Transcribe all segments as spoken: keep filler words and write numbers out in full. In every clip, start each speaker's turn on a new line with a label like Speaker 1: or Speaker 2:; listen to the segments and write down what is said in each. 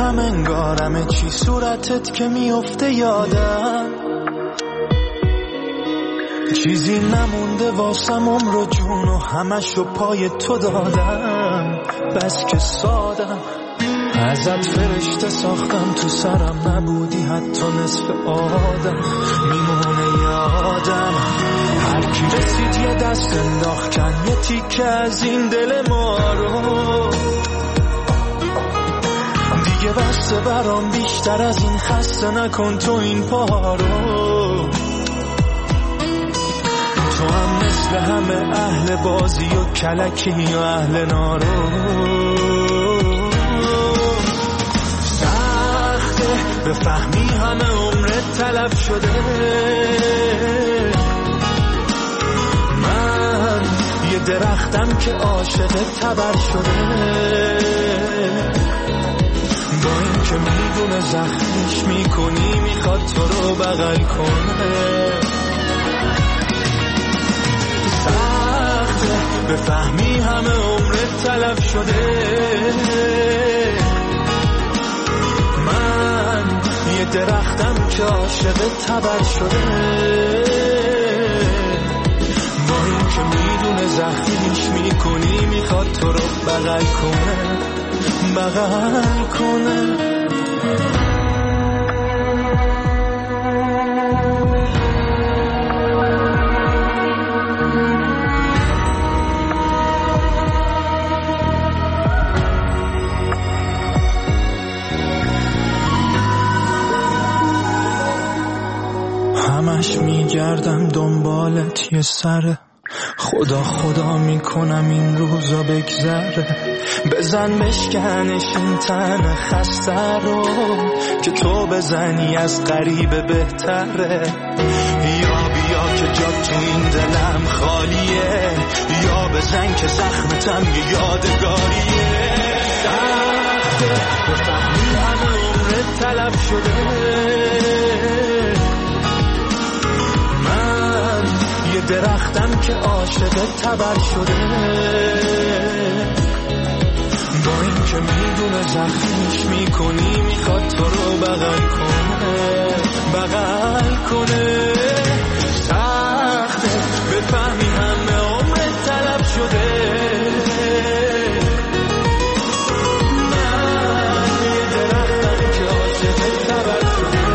Speaker 1: هم انگارمه چی صورتت که میفته یادم، چیزی نمونده واسم عمر و جون و همشو پای تو دادم. بس که سادم ازت فرشته ساختم، تو سرم نبودی حتی نصف آدم. میمونه یادم هر کی رسید یه دست انداخت کن یه تیکه از این دل ما رو. دیگه بسته برام بیشتر از این، خسته نکن تو این پا رو. تو هم مثل همه اهل بازی و کلکی و اهل نارو. سخته بفهمی همه عمرت تلف شده، من یه درختم که عاشق تبر شده. با این که میدونه زخمش میکنی میخواد تو رو بغل کنه. سخته بفهمی همه عمرت تلف شده، من یه درختم که عاشق تبر شده. با این که میدونه زخمیش میکنی میخواد تو رو بغل کنه، بغل کنه. همش میگردم دنبالت یه سره، خدا خدا میکنم این روزا بگذره. بزن بشکنش این تن خسته رو، که تو بزنی از غریبه بهتره. یا بیا که جا تو این دلم خالیه، یا بزن که زخمتم یه یادگاریه. سخته بفهمی همه عمرت تلف شده، یه درختم که عاشق تبر شده. با این که میدونه زخمیش میکنی میخواد تو رو بغل کنه، بغل کنه. سخته بفهمی همه عمرت تلف شده، من یه درختم که عاشق تبر شده.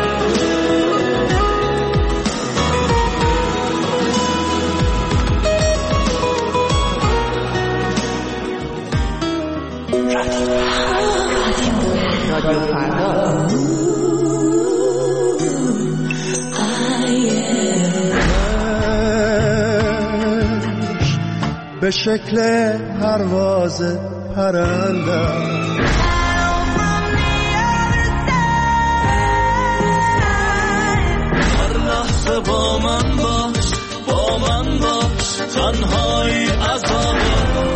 Speaker 2: رادیو فردا
Speaker 3: به شکل پرواز پرنده،
Speaker 1: هر لحظه با من باش، با من باش، تنهایی عذابم.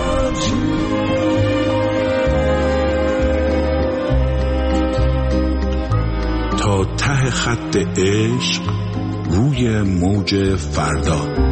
Speaker 4: تا ته خط عشق روی موج فردا.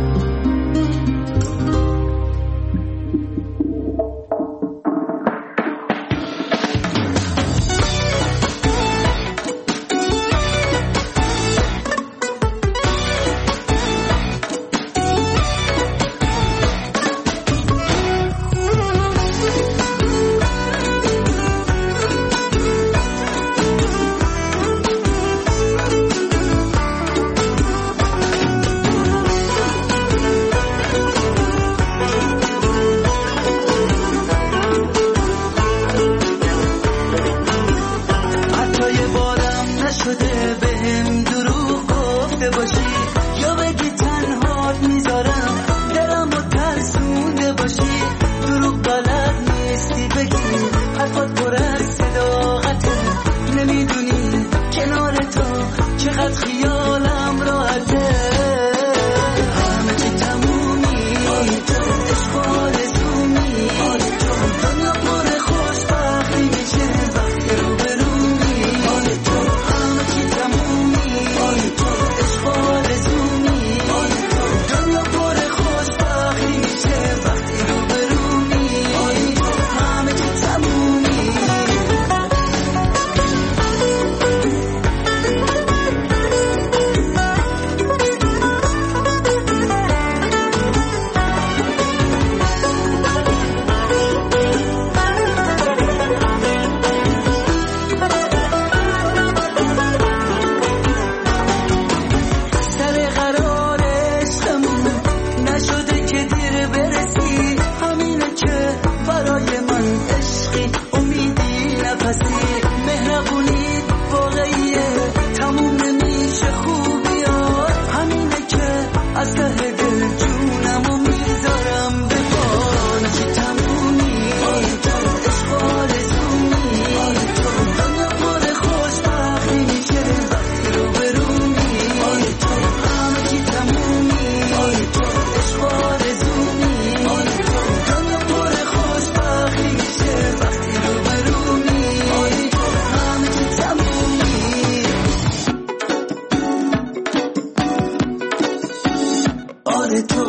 Speaker 1: تو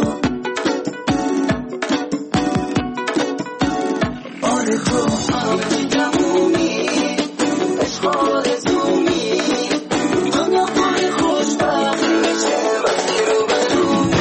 Speaker 1: آره تو همه تمومی عشق آرزومی دنیا پر خوشبختی میشه وقتی رو برومی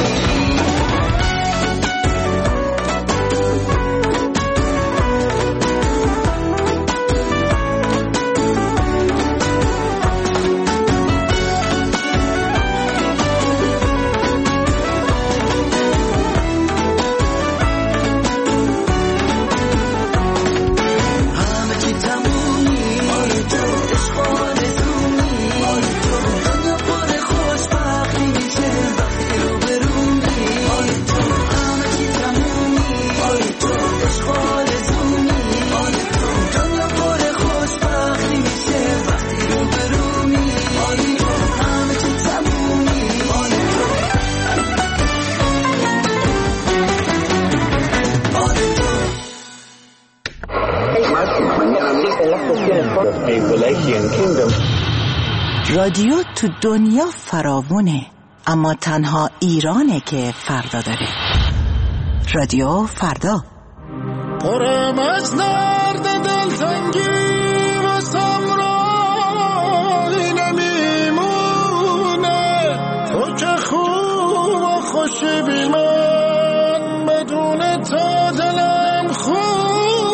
Speaker 2: رادیو تو دنیا فراوونه، اما تنها ایرانه که فردا داره. رادیو فردا.
Speaker 3: پرم از درد دلتنگی واسم راهی نمیمونه، تو که خوب و خوشی بی من، بدون تو دلم خونه.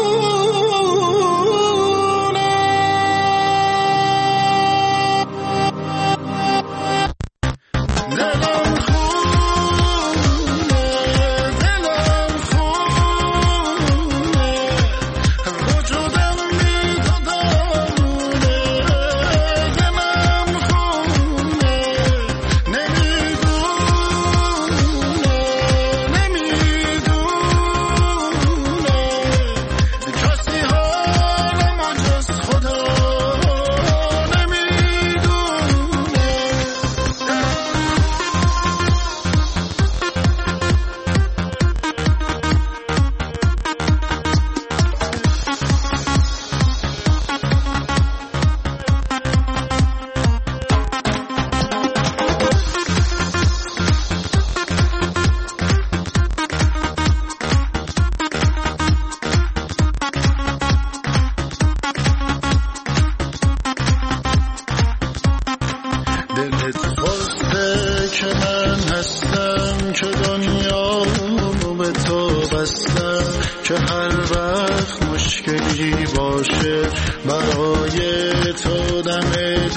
Speaker 3: که هر وقت مشکلی باشه برای تو دم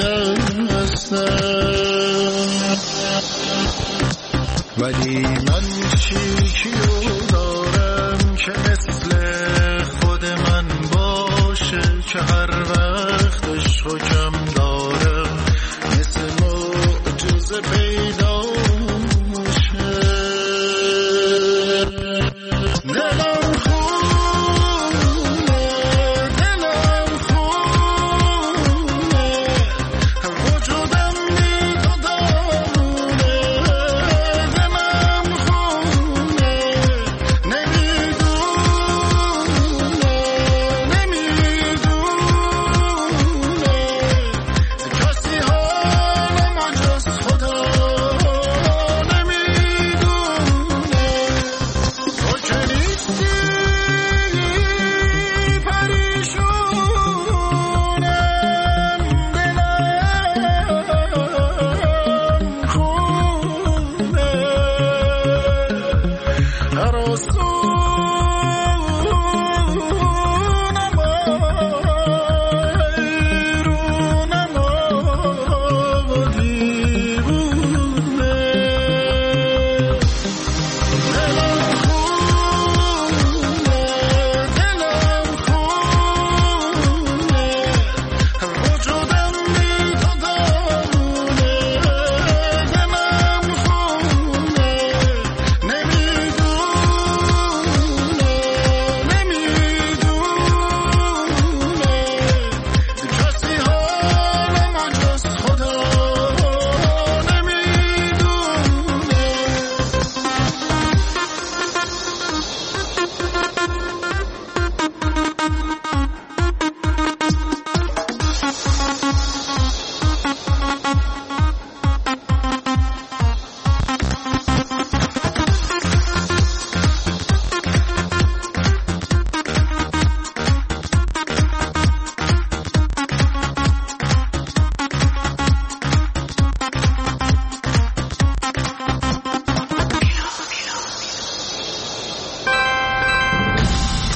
Speaker 3: دستم، ولی من چیکیو دارم که مثل خود من باشه، که هر وقت عشقو کم دارم مثل معجزه پیدا میشه. دلم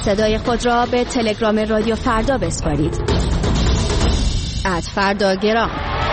Speaker 5: صدای خود را به تلگرام رادیو فردا بسپارید. ات فرداگرام.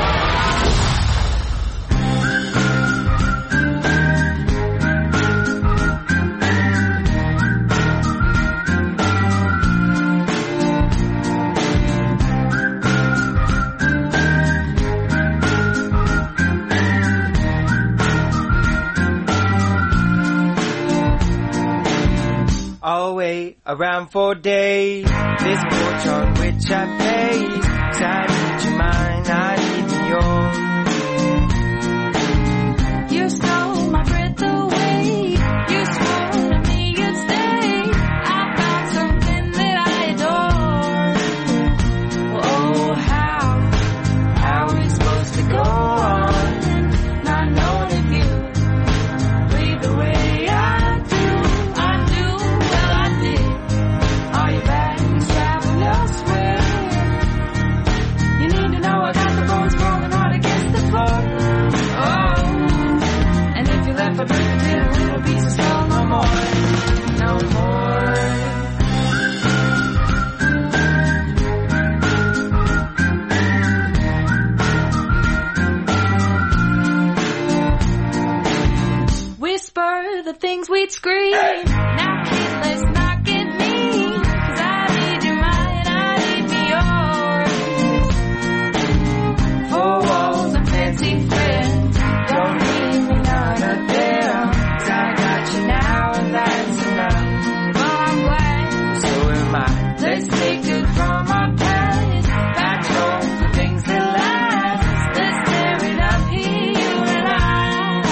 Speaker 6: I'll wait around for days. This porch on which I pace. 'Cause I need your mind, I need yours.
Speaker 7: You stole my breath away. You swore to me you'd stay. I've got something that I adore. Oh, how, how are we supposed to go on? Not knowing if you breathe the way I do. I do, well I did. Are you back and traveling elsewhere? You need to know I got the bones rolling hard against the floor. Oh, and if you left, I break it in a little piece of stone. No more, no more. Whisper the things we'd scream. Now kid, let's not get mean. 'Cause I need your mind, I need me yours. Four walls and fancy friends. Don't leave me none of them. 'Cause I got you now and that's enough. But I'm glad, so am I. Let's take good from our past. Back home for things that last. Let's tear it up here, you and I.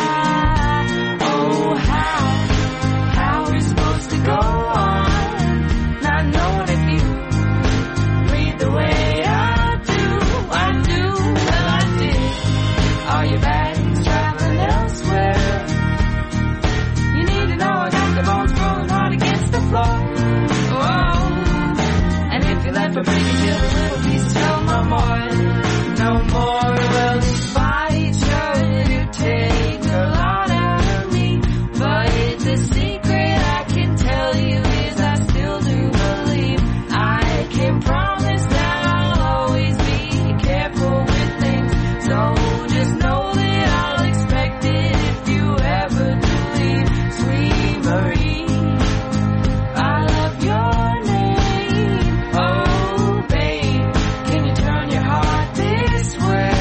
Speaker 7: Oh, how, how we're supposed to go on, not knowing if you breathe the way I do. I do, well I did. Are your bags traveling elsewhere? You need to know I got the bones rolling hard against the floor. Oh, and if you left, I break it till the little pieces fell. No more, no more. Well, despite you take a lot out of me, but the secret I can tell you is I still do believe. I can promise that I'll always be careful with things. So just know that I'll expect it if you ever do leave. Sweet Marie, I love your name. Oh, babe, can you turn your heart this way?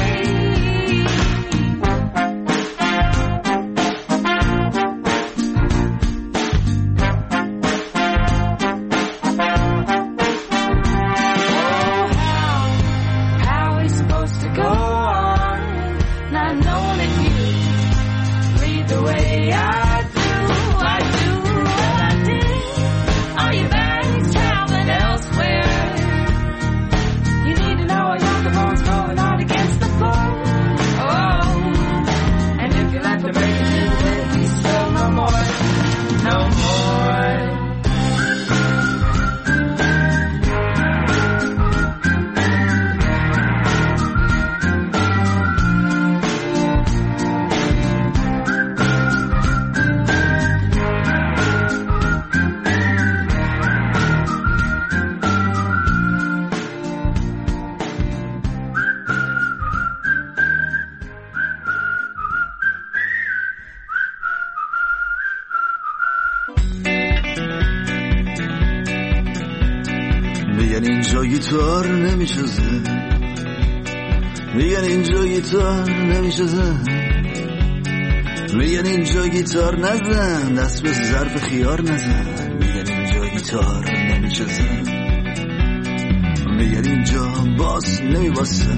Speaker 7: Oh, how, how are we supposed to go on, not knowing if you breathe the way I do. I do, well I did. Are your bags traveling elsewhere? You need to know I got the bones rolling hard against the floor. Oh, and if you left the break it in a little piece, still no more, no more.
Speaker 1: میگن اینجا گیتار نمیشزه، میگن اینجا گیتار نمیشزه، میگن اینجا گیتار نزن، دست به ظرف خیار نزن. میگن اینجا گیتار نمیشزه، میگن اینجا باس نمیباسه،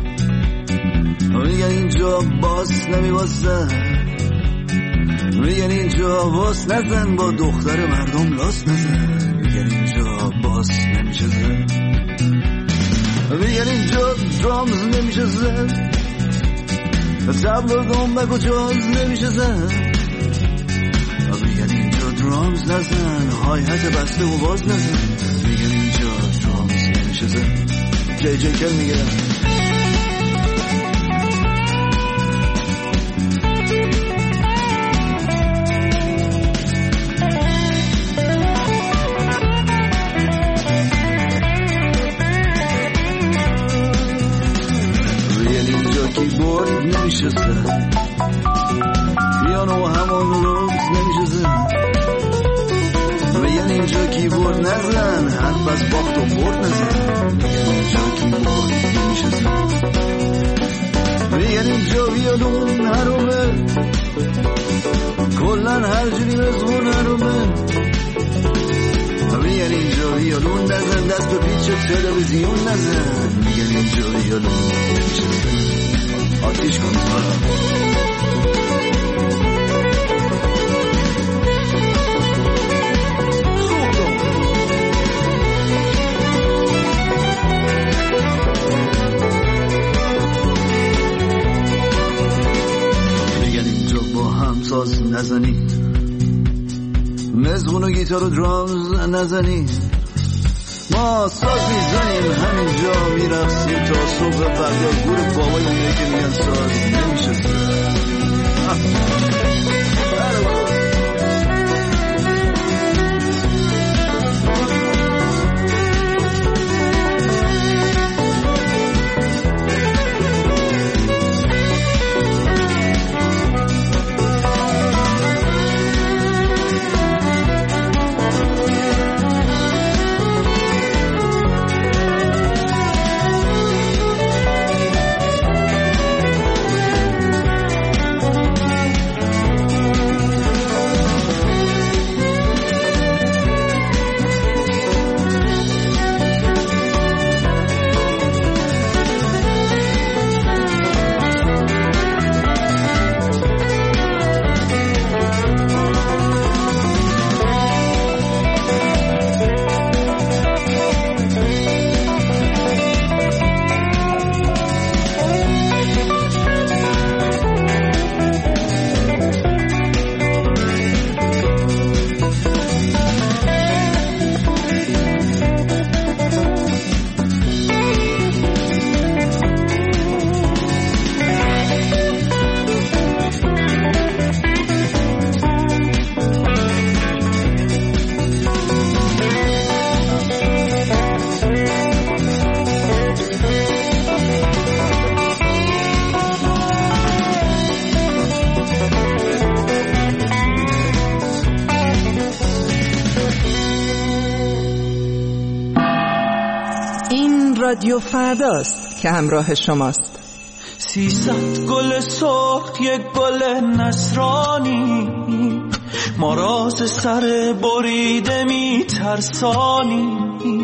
Speaker 1: میگن اینجا باس نمیباسه، میگن اینجا باس نزن، با دختر مردم لاس نزن. میگن اینجا باس نمیشه زن، میگن اینجا درامز نمیشه زن، تبل و دنبک و جاز نمیشه زن. میگن اینجا درامز نزن، های حت بسته و باز نزن. میگن اینجا درامز نمیشه زن. جی جی کل میگه
Speaker 8: نمیشه زد، پیانو همون روز نمیشه زد. میگن اینجا کیبورد نزن، حرف از باخت و برد نزن. میگن اینجا کیبورد نمیشه زد، میگن اینجا ویولون حرومه، کلن هر جوری مزمون حرومه. میگن اینجا ویولون نزن، دست به پیچ تلویزیون نزن. میگن اینجا ویولون نمیشه زد، آتیش کن ساز نزنی، مزمون و گیتار و درامز نزنی. ما ساز میزنیم همینجا میرقصیم تا صبح فردا. گور بابای اونه که میگن ساز نمیشه زد.
Speaker 9: رادیو فرداست که همراه شماست.
Speaker 1: سیصد گل سرخ یک گل نصرانی، ما راز سر بریده می ترسانی.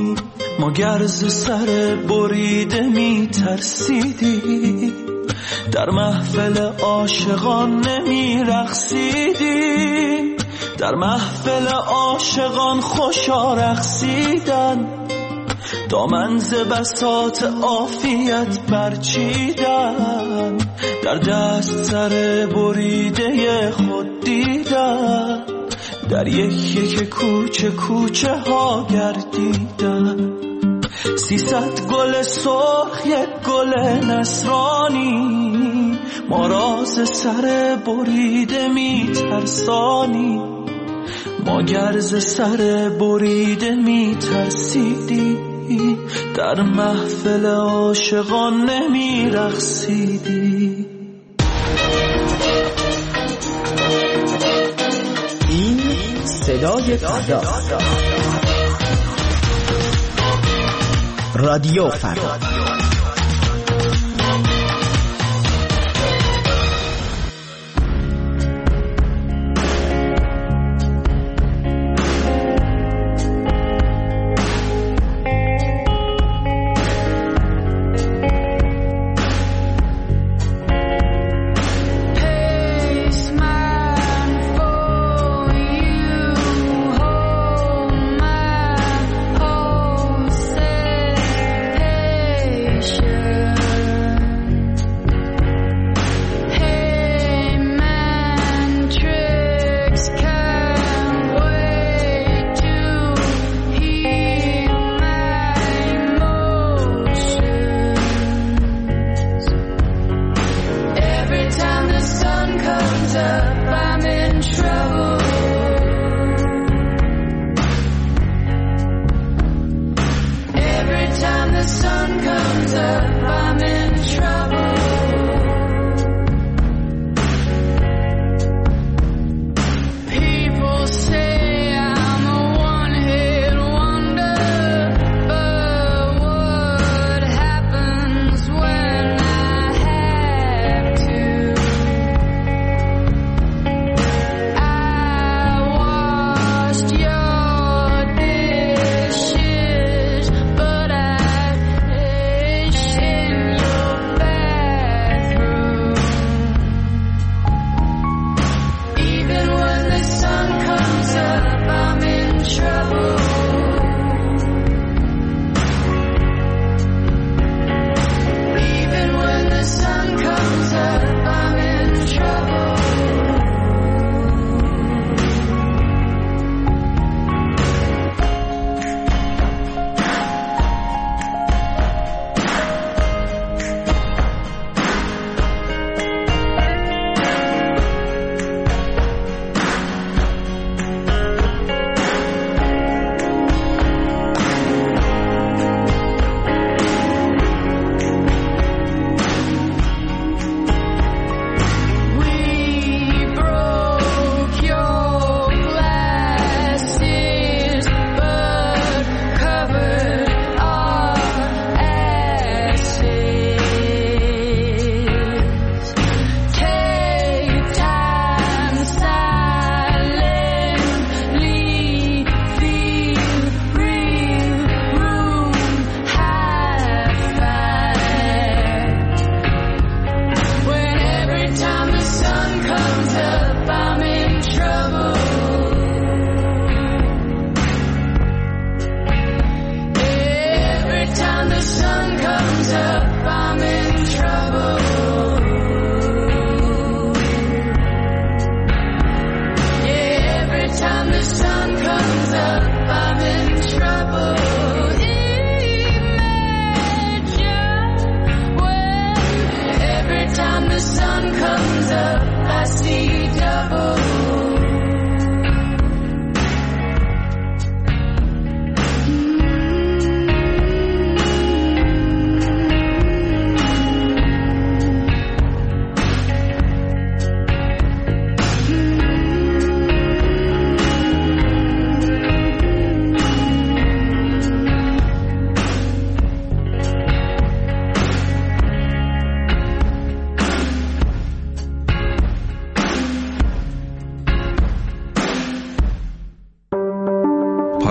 Speaker 1: ما گرز سر بریده می ترسیدی، در محفل عاشقان نمی رقصیدی. در محفل عاشقان خوشا رقصیدن، دامن ز بساط عافیت برچیدن. در دست سر بریده خود دیدن، در یک یک کوچه کوچه ها گردیدن. سیصد گل سرخ یک گل نصرانی، ما راز سر بریده می ترسانی. ما گرز سر بریده می ترسیدی، در محفل عاشقان نمی رقصیدی.
Speaker 9: این صدای فردا، رادیو فردا.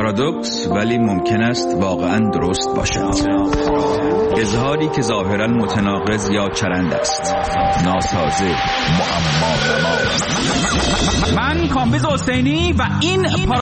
Speaker 10: پارادوکس ولی ممکن است واقعا درست باشد. اظهاری که ظاهرا متناقض یا چرند است، ناسازه، معما نما.
Speaker 11: من کامبیز حسینی و این